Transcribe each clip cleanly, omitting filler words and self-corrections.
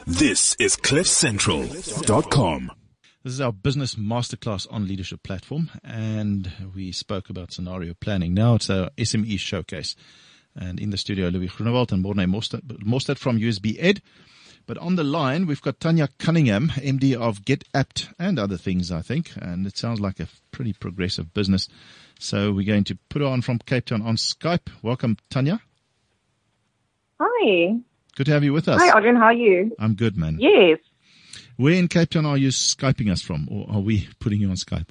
This is CliffCentral.com. This is our business masterclass on leadership platform, and we spoke about scenario planning. Now it's our SME showcase. And in the studio, Louis Groenewald and Morne Mostert from USB Ed. But on the line, we've got Tanya Cunningham, MD of GetApt and other things, I think. And it sounds like a pretty progressive business. So we're going to put her on from Cape Town on Skype. Welcome, Tanya. Hi. Good to have you with us. Hi, Adrian. How are you? I'm good, man. Yes. Where in Cape Town are you Skyping us from, or are we putting you on Skype?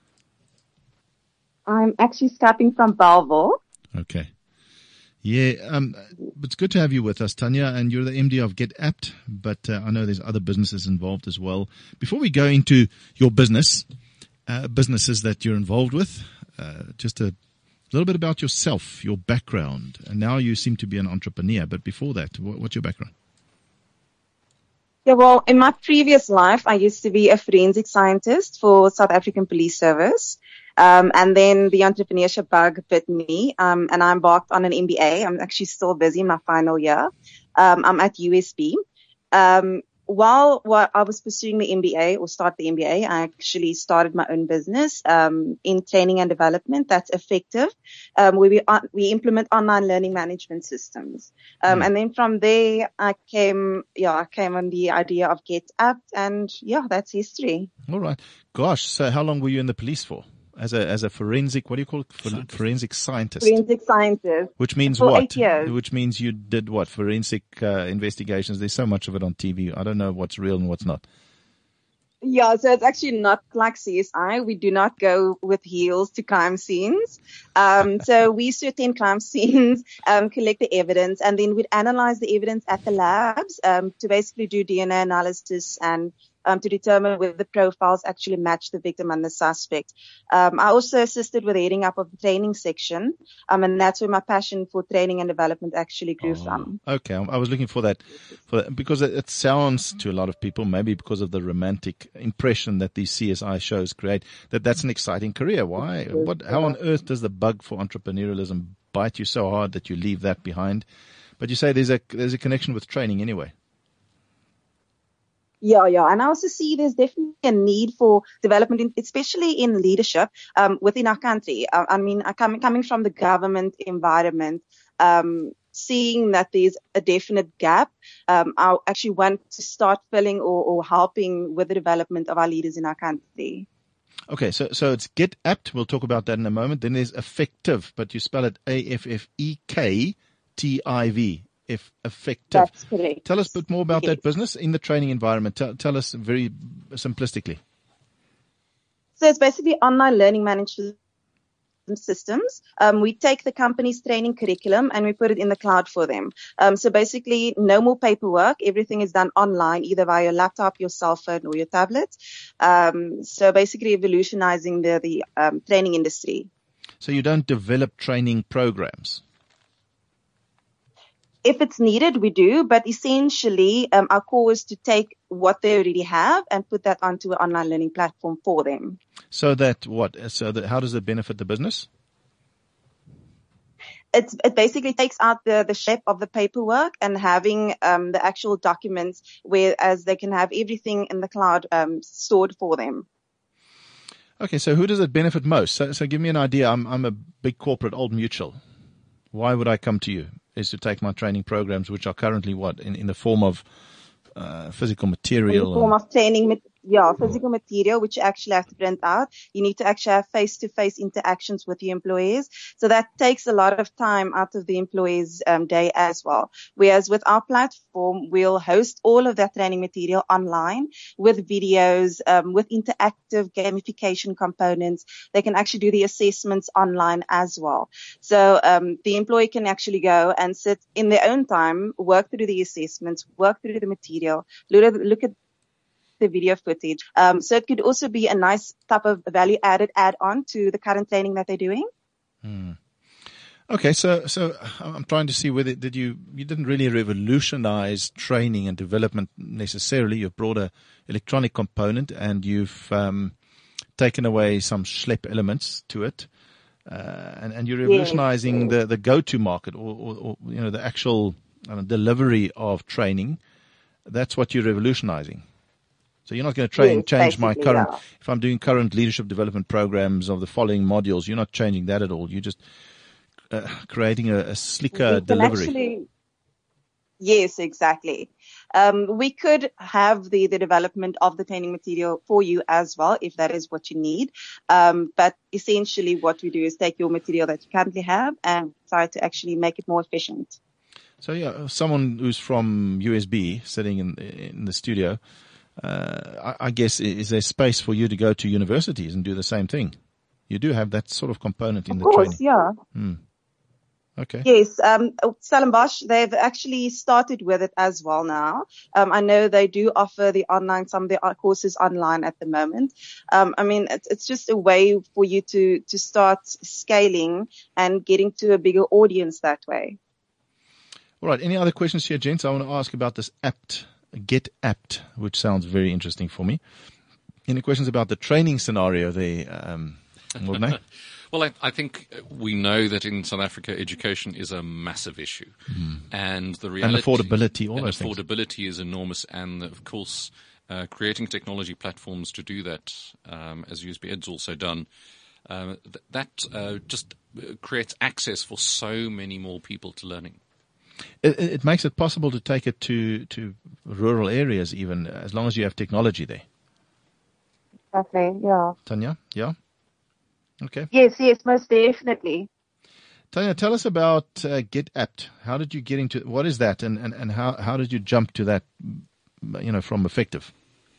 I'm actually Skyping from Bellville. Okay. Yeah, it's good to have you with us, Tanya, and you're the MD of GetApt, but I know there's other businesses involved as well. Before we go into your businesses that you're involved with, just a little bit about yourself, your background, and now you seem to be an entrepreneur, but before that, what's your background? Yeah, well, in my previous life, I used to be a forensic scientist for South African Police Service. And then the entrepreneurship bug bit me, and I embarked on an MBA. I'm actually still busy in my final year. I'm at USB. While I was pursuing the MBA or start the MBA, I actually started my own business, in training and development that's effective, where we implement online learning management systems. And then from there, I came on the idea of GetApt, and that's history. All right. Gosh. So how long were you in the police for? As a forensic, what do you call it? Forensic scientist. Forensic scientist. Which means for what? 8 years. Which means you did what? Forensic investigations. There's so much of it on TV. I don't know what's real and what's not. Yeah, so it's actually not like CSI. We do not go with heels to crime scenes. So we used to attend crime scenes, collect the evidence, and then we'd analyze the evidence at the labs, to basically do DNA analysis and to determine whether the profiles actually match the victim and the suspect. I also assisted with the heading up of the training section, and that's where my passion for training and development actually grew from. Okay, I was looking for that because it sounds to a lot of people, maybe because of the romantic impression that these CSI shows create, that's an exciting career. Why? How on earth does the bug for entrepreneurialism bite you so hard that you leave that behind? But you say there's a connection with training anyway. Yeah. And I also see there's definitely a need for development, especially in leadership, within our country. I mean, coming from the government environment, seeing that there's a definite gap, I actually want to start filling or helping with the development of our leaders in our country. Okay, so it's GetApt. We'll talk about that in a moment. Then there's Effective, but you spell it AFFEKTIV. If effective. That's correct. Tell us a bit more about that business in the training environment. Tell us very simplistically. So it's basically online learning management systems. We take the company's training curriculum and we put it in the cloud for them. So basically no more paperwork. Everything is done online, either via your laptop, your cell phone, or your tablet. So basically revolutionizing the training industry. So you don't develop training programs? If it's needed, we do, but essentially, our core is to take what they already have and put that onto an online learning platform for them. So how does it benefit the business? It basically takes out the shape of the paperwork and having the actual documents, whereas they can have everything in the cloud stored for them. Okay, so who does it benefit most? So give me an idea. I'm a big corporate, Old Mutual. Why would I come to you? Is to take my training programs, which are currently in the form of physical material. In the form of training, physical material, which you actually have to print out. You need to actually have face-to-face interactions with the employees. So that takes a lot of time out of the employee's day as well. Whereas with our platform, we'll host all of that training material online with videos, with interactive gamification components. They can actually do the assessments online as well. So the employee can actually go and sit in their own time, work through the assessments, work through the material, look at the video footage. So it could also be a nice type of value added add-on to the current training that they're doing. Okay, so I'm trying to see whether you didn't really revolutionize training and development necessarily. You've brought a electronic component and you've taken away some schlep elements to it, and you're revolutionizing the go-to market or the actual delivery of training. that's what you're revolutionizing. So you're not going to change my current, if I'm doing current leadership development programs of the following modules, you're not changing that at all. You're just creating a slicker delivery. Yes, exactly. We could have the development of the training material for you as well, if that is what you need. But essentially what we do is take your material that you currently have and try to actually make it more efficient. So yeah, someone who's from USB sitting in the studio, I guess, is there space for you to go to universities and do the same thing? You do have that sort of component in the training. Of course, yeah. Okay. Yes, Stellenbosch, they've actually started with it as well now. I know they do offer some of the courses online at the moment. I mean, it's just a way for you to start scaling and getting to a bigger audience that way. All right. Any other questions here, gents? I want to ask about this Get Apt, which sounds very interesting for me. Any questions about the training scenario there, Morne? Well, I think we know that in South Africa, education is a massive issue. And the reality... And affordability, all those things. Affordability is enormous. And, of course, creating technology platforms to do that, as USB Ed's also done, that just creates access for so many more people to learning. It makes it possible to take it to rural areas even, as long as you have technology there. Exactly, yeah. Tanya, yeah? Okay. Yes, most definitely. Tanya, tell us about Get Apt. How did you get into what is that, and how did you jump to that, from Effective?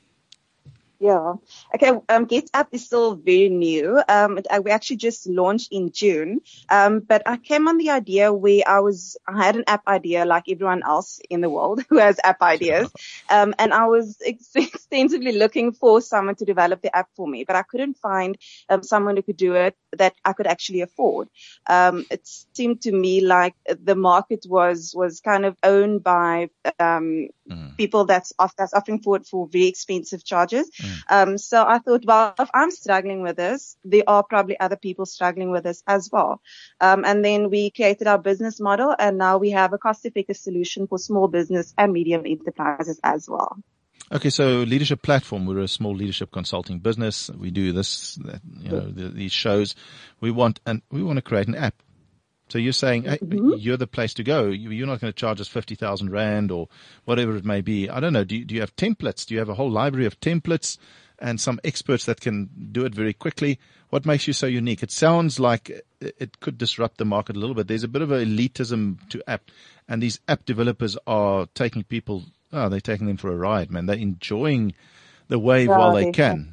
Yeah. Okay. Get Apt is still very new. We actually just launched in June. But I came on the idea where I had an app idea like everyone else in the world who has app ideas. And I was extensively looking for someone to develop the app for me, but I couldn't find someone who could do it that I could actually afford. It seemed to me like the market was kind of owned by, people that's offering for very expensive charges. So I thought, well, if I'm struggling with this, there are probably other people struggling with this as well. And then we created our business model, and now we have a cost-effective solution for small business and medium enterprises as well. Okay, so Leadership Platform, we're a small leadership consulting business. We do these shows. We want to create an app. So you're saying, hey, you're the place to go. You're not going to charge us 50,000 Rand or whatever it may be. I don't know. Do you have templates? Do you have a whole library of templates and some experts that can do it very quickly? What makes you so unique? It sounds like it could disrupt the market a little bit. There's a bit of an elitism to app, and these app developers are taking people, they're taking them for a ride, man. They're enjoying the wave while they can.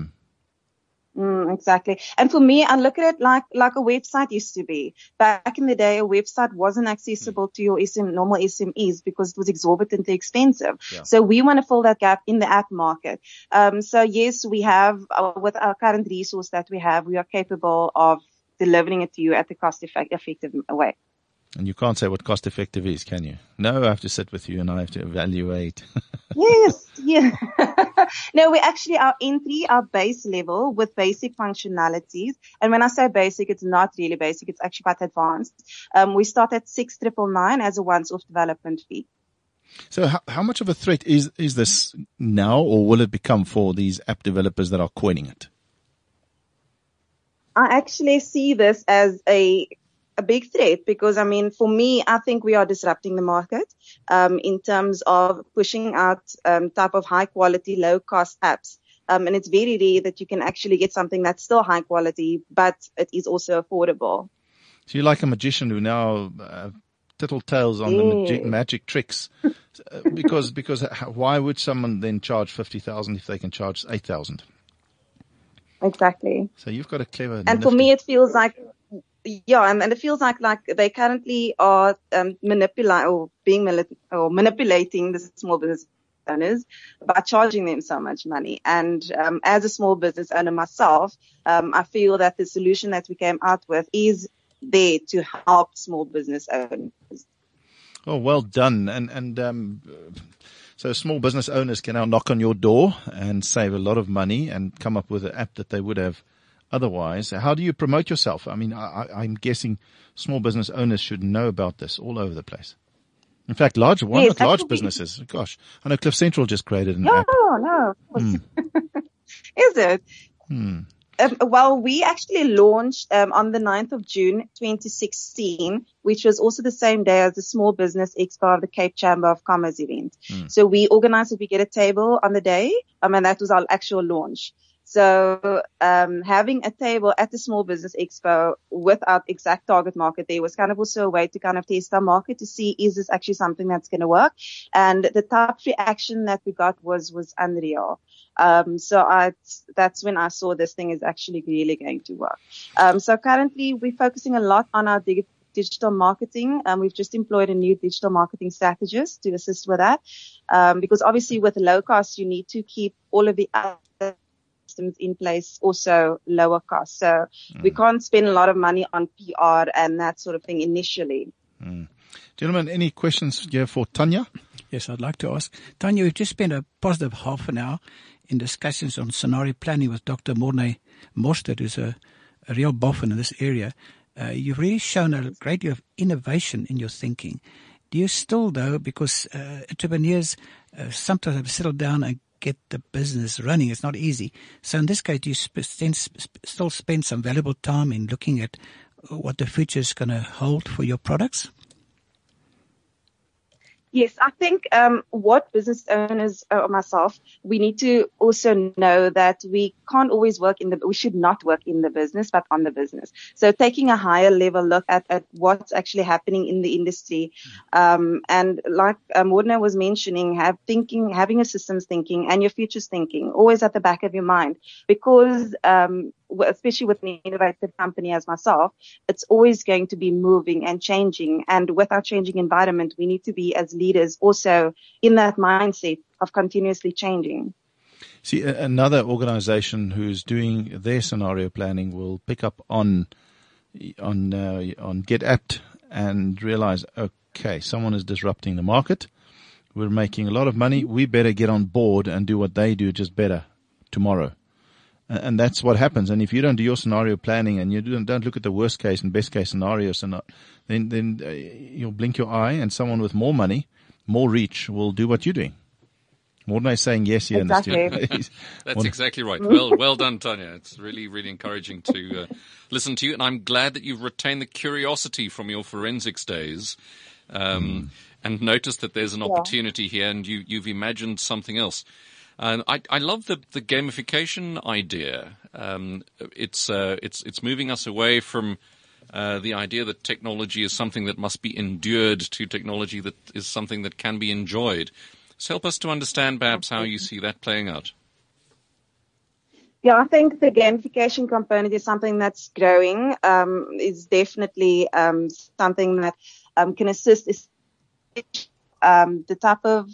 Exactly. And for me, I look at it like a website used to be. Back in the day, a website wasn't accessible to your normal SMEs because it was exorbitantly expensive. Yeah. So we want to fill that gap in the app market. So yes, we have, with our current resource that we have, we are capable of delivering it to you at the cost-effective way. And you can't say what cost effective is, can you? No, I have to sit with you and I have to evaluate. Yes, yeah. No, we actually, our base level with basic functionalities. And when I say basic, it's not really basic. It's actually quite advanced. We start at 6,999 as a once-off development fee. So how much of a threat is this now, or will it become for these app developers that are coining it? I actually see this as a big threat because, I mean, for me, I think we are disrupting the market in terms of pushing out type of high quality, low cost apps. And it's very rare that you can actually get something that's still high quality, but it is also affordable. So you're like a magician who now tattletales on the magic tricks. because why would someone then charge 50,000 if they can charge 8,000? Exactly. So you've got a clever. And for me, it feels like. Yeah, and it feels like they currently are manipulating the small business owners by charging them so much money. And as a small business owner myself, I feel that the solution that we came out with is there to help small business owners. Oh, well done. And so small business owners can now knock on your door and save a lot of money and come up with an app that they would have otherwise. How do you promote yourself? I mean, I'm guessing small business owners should know about this all over the place. In fact, why Yes, not large businesses? Gosh, I know Cliff Central just created an app. No, of course. Is it? Well, we actually launched on the 9th of June 2016, which was also the same day as the Small Business Expo of the Cape Chamber of Commerce event. So we organized that we get a table on the day, and that was our actual launch. So having a table at the Small Business Expo with our exact target market there was kind of also a way to kind of test our market to see, is this actually something that's going to work? And the type of reaction that we got was unreal. So that's when I saw this thing is actually really going to work. So currently we're focusing a lot on our digital marketing. We've just employed a new digital marketing strategist to assist with that. Because obviously with low cost, you need to keep all of the other systems in place, also lower cost. So we can't spend a lot of money on PR and that sort of thing initially. Gentlemen, any questions here for Tanya? Yes, I'd like to ask. Tanya, we've just spent a positive half an hour in discussions on scenario planning with Dr. Morne Mostert, who's a real boffin in this area. You've really shown a great deal of innovation in your thinking. Do you still, though, because entrepreneurs sometimes have to settle down and get the business running. It's not easy. So in this case, do you still spend some valuable time in looking at what the future is going to hold for your products? Yes, I think what business owners or myself, we need to also know that we can't always we should not work in the business, but on the business. So taking a higher level look at what's actually happening in the industry. And like Morne was mentioning, having a systems thinking and your futures thinking always at the back of your mind, because especially with an innovative company as myself, it's always going to be moving and changing. And with our changing environment, we need to be as leaders also in that mindset of continuously changing. See, another organization who's doing their scenario planning will pick up on GetApt and realize, okay, someone is disrupting the market. We're making a lot of money. We better get on board and do what they do, just better tomorrow. And that's what happens. And if you don't do your scenario planning and you don't look at the worst case and best case scenarios, then you'll blink your eye and someone with more money, more reach will do what you're doing. Morne is saying yes here exactly. in the studio. That's exactly right. Well done, Tanya. It's really, really encouraging to listen to you. And I'm glad that you've retained the curiosity from your forensics days and noticed that there's an opportunity here and you've imagined something else. I love the gamification idea. It's moving us away from the idea that technology is something that must be endured to technology that is something that can be enjoyed. So help us to understand perhaps how you see that playing out. Yeah, I think the gamification component is something that's growing. Is definitely something that can assist the type of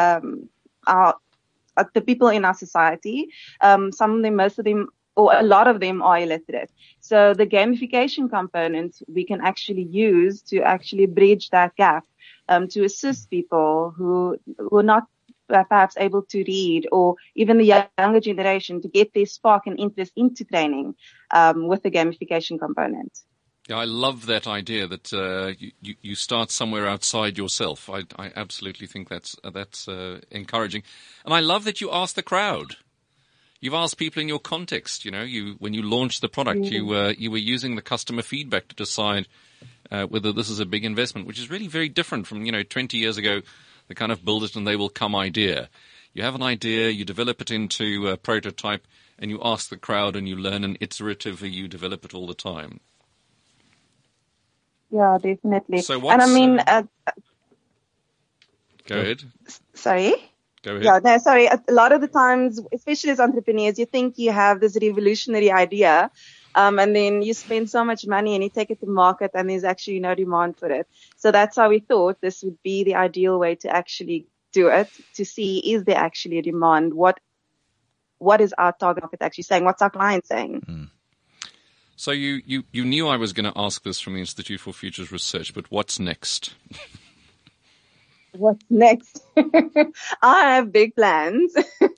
the people in our society. Some of them, most of them, or a lot of them are illiterate. So the gamification component we can actually use to actually bridge that gap, to assist people who are not perhaps able to read, or even the younger generation to get their spark and interest into training with the gamification component. Yeah, I love that idea that you start somewhere outside yourself. I absolutely think that's encouraging, and I love that you ask the crowd. You've asked people in your context. You know, when you launched the product, you were using the customer feedback to decide whether this is a big investment, which is really very different from 20 years ago, the kind of build it and they will come idea. You have an idea, you develop it into a prototype, and you ask the crowd, and you learn, and iteratively you develop it all the time. Yeah, definitely. So and I mean, go ahead. Sorry? Go ahead. Yeah, no, sorry. A lot of the times, especially as entrepreneurs, you think you have this revolutionary idea, and then you spend so much money and you take it to market and there's actually no demand for it. So that's how we thought this would be the ideal way to actually do it, to see, is there actually a demand? What is our target market actually saying? What's our client saying? So you knew I was going to ask this from the Institute for Futures Research, but what's next? What's next? I have big plans.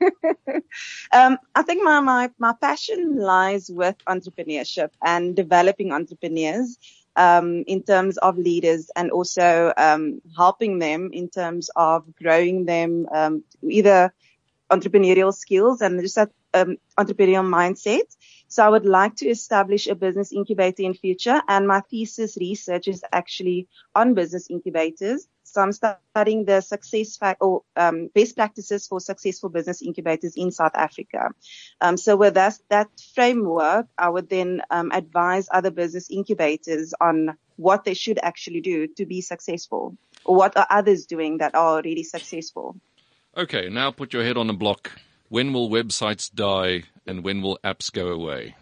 I think my passion lies with entrepreneurship and developing entrepreneurs. in terms of leaders, and also helping them in terms of growing them either entrepreneurial skills and just that entrepreneurial mindset. So I would like to establish a business incubator in future, and my thesis research is actually on business incubators. So I'm studying the best practices for successful business incubators in South Africa. So with that framework, I would then advise other business incubators on what they should actually do to be successful, or what are others doing that are already successful. Okay, now put your head on a block. When will websites die and when will apps go away?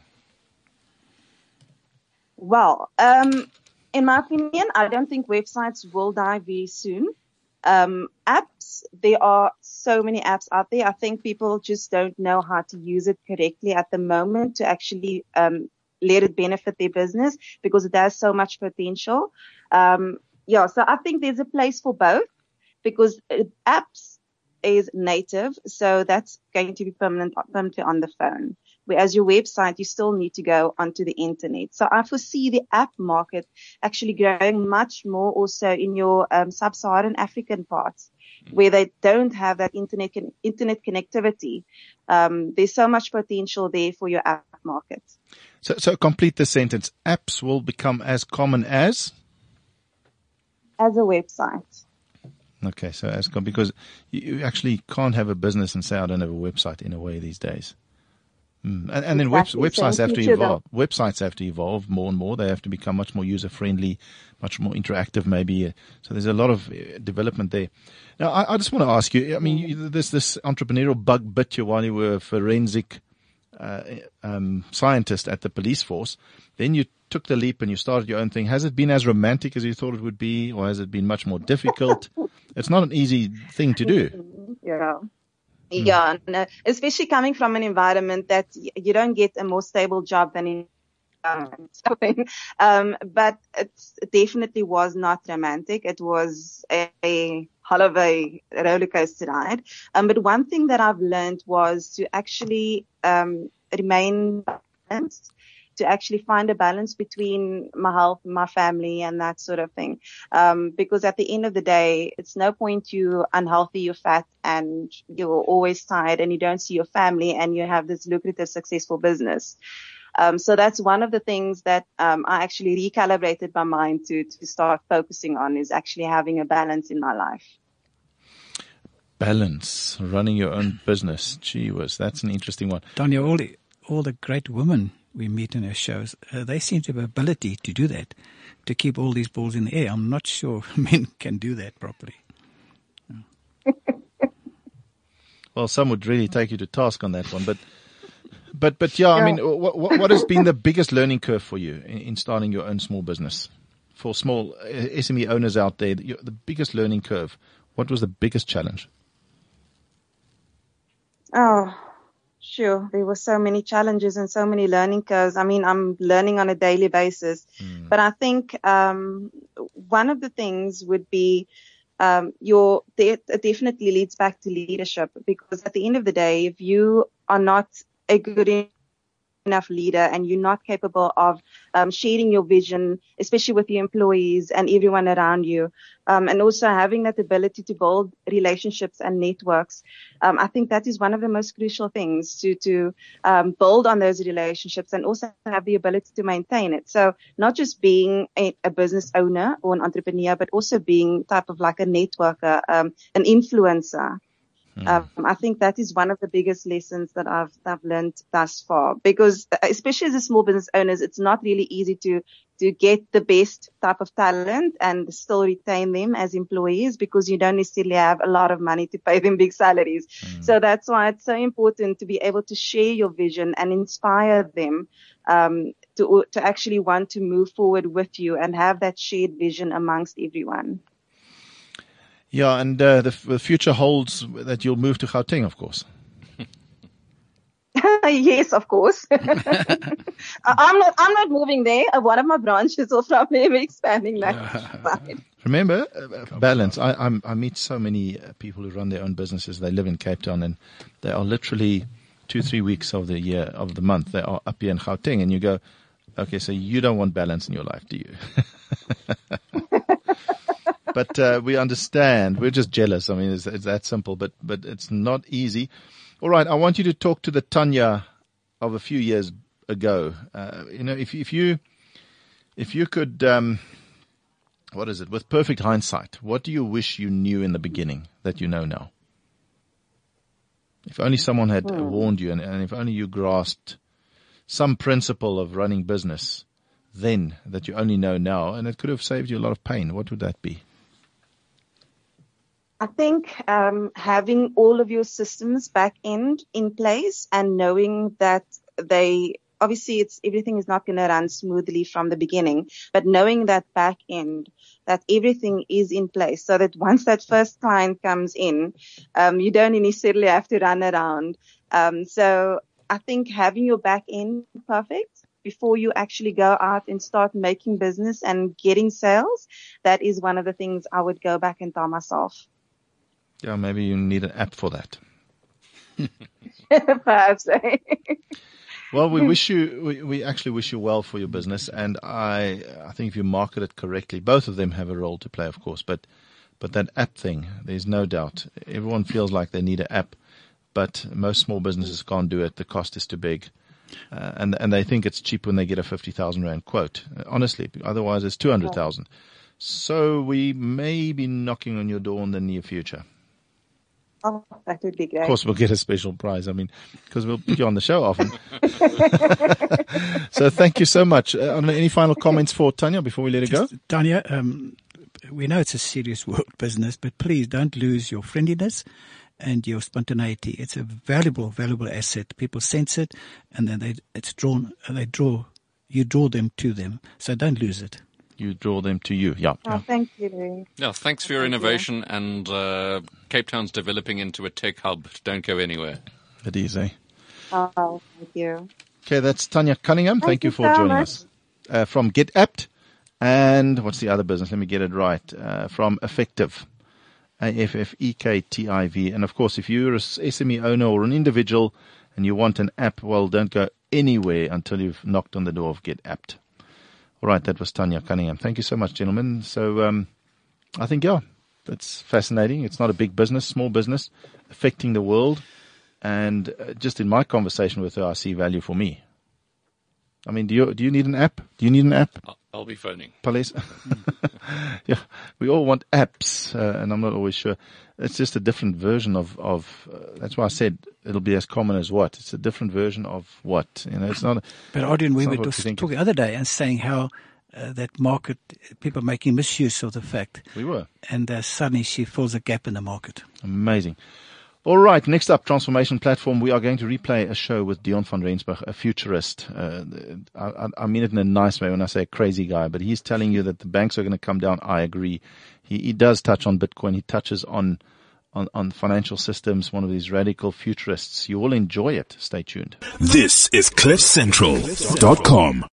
Well, in my opinion, I don't think websites will die very soon. Apps, there are so many apps out there. I think people just don't know how to use it correctly at the moment to actually let it benefit their business, because it has so much potential. So I think there's a place for both, because apps is native, so that's going to be permanently on the phone. Whereas your website, you still need to go onto the internet. So I foresee the app market actually growing much more also in your sub-Saharan African parts, where they don't have that internet connectivity. There's so much potential there for your app market. So complete the sentence. Apps will become as common as a website. Okay, so because you actually can't have a business and say, I don't have a website in a way these days. And then websites have to evolve. Websites have to evolve more and more. They have to become much more user-friendly, much more interactive maybe. So there's a lot of development there. Now, I just want to ask you, I mean, this entrepreneurial bug bit you while you were a forensic scientist at the police force. Then you took the leap and you started your own thing. Has it been as romantic as you thought it would be, or has it been much more difficult? It's not an easy thing to do. Yeah, no, especially coming from an environment that you don't get a more stable job than in but it definitely was not romantic. It was a hell of a roller coaster ride. But one thing that I've learned was to actually remain balanced, to actually find a balance between my health, my family, and that sort of thing. Because at the end of the day, it's no point you unhealthy, you're fat, and you're always tired, and you don't see your family, and you have this lucrative, successful business. So that's one of the things that I actually recalibrated my mind to start focusing on, is actually having a balance in my life. Balance, running your own business. Gee whiz, that's an interesting one. Tanya, all the great women we meet in our shows, they seem to have ability to do that, to keep all these balls in the air. I'm not sure men can do that properly. Well, some would really take you to task on that one, but yeah, I mean, what has been the biggest learning curve for you in starting your own small business? For small SME owners out there, the biggest learning curve, what was the biggest challenge? Oh, sure. There were so many challenges and so many learning curves. I mean, I'm learning on a daily basis. But I think one of the things would be it definitely leads back to leadership, because at the end of the day, if you are not a good enough leader and you're not capable of sharing your vision, especially with your employees and everyone around you, and also having that ability to build relationships and networks, I think that is one of the most crucial things, to build on those relationships and also have the ability to maintain it. So not just being a business owner or an entrepreneur, but also being type of like a networker, an influencer. I think that is one of the biggest lessons that I've learned thus far, because especially as a small business owners, it's not really easy to get the best type of talent and still retain them as employees, because you don't necessarily have a lot of money to pay them big salaries. So that's why it's so important to be able to share your vision and inspire them to actually want to move forward with you and have that shared vision amongst everyone. Yeah, and the future holds that you'll move to Gauteng, of course. Yes, of course. I'm not moving there. One of my branches will probably be expanding that side. Remember, balance. I meet so many people who run their own businesses. They live in Cape Town, and they are literally 2-3 weeks of the year, of the month, they are up here in Gauteng, and you go, Okay, so you don't want balance in your life, do you? But we understand. We're just jealous. I mean, it's that simple, but it's not easy. All right, I want you to talk to the Tanya of a few years ago. If you could, what is it? With perfect hindsight, what do you wish you knew in the beginning that you know now? If only someone had warned you, and if only you grasped some principle of running business then that you only know now, and it could have saved you a lot of pain, what would that be? I think having all of your systems back end in place and knowing that everything is not going to run smoothly from the beginning, but knowing that back end, that everything is in place so that once that first client comes in, you don't necessarily have to run around. So I think having your back end perfect before you actually go out and start making business and getting sales, that is one of the things I would go back and tell myself. Yeah, maybe you need an app for that. Perhaps. Well, we actually wish you well for your business, and I think if you market it correctly, both of them have a role to play, of course, but that app thing, there's no doubt. Everyone feels like they need an app, but most small businesses can't do it. The cost is too big. And they think it's cheap when they get a 50,000 Rand quote. Honestly, otherwise it's 200,000. So we may be knocking on your door in the near future. Oh, that would be great. Of course, we'll get a special prize. I mean, because we'll put you on the show often. So thank you so much. Any final comments for Tanya before we let her go? Tanya, we know it's a serious world business, but please don't lose your friendliness and your spontaneity. It's a valuable asset. People sense it, and then you draw them to them. So don't lose it. You draw them to you. Yeah. Oh, thank you. Yeah, thanks for your innovation. And Cape Town's developing into a tech hub. Don't go anywhere. It is, eh? Oh, thank you. Okay, that's Tanya Cunningham. Thank you for joining us. From GetApt. And what's the other business? Let me get it right. From Effective. AFFEKTIV. And of course, if you're a SME owner or an individual and you want an app, well, don't go anywhere until you've knocked on the door of GetApt. All right, that was Tanya Cunningham. Thank you so much, gentlemen. So I think, that's fascinating. It's not a big business, small business, affecting the world. And just in my conversation with her, I see value for me. I mean, do you need an app? Do you need an app? I'll be phoning. Police. Yeah, we all want apps, and I'm not always sure. It's just a different version of that's why I said it'll be as common as what. It's a different version of what. It's not. But Adrian, we were talking the other day and saying how that market, people making misuse of the fact. We were. And suddenly she fills a gap in the market. Amazing. All right, next up, Transformation Platform. We are going to replay a show with Dion van Rensburg, a futurist. I mean it in a nice way when I say a crazy guy, but he's telling you that the banks are going to come down. I agree. He does touch on Bitcoin. He touches on financial systems, one of these radical futurists. You will enjoy it. Stay tuned. This is CliffCentral.com.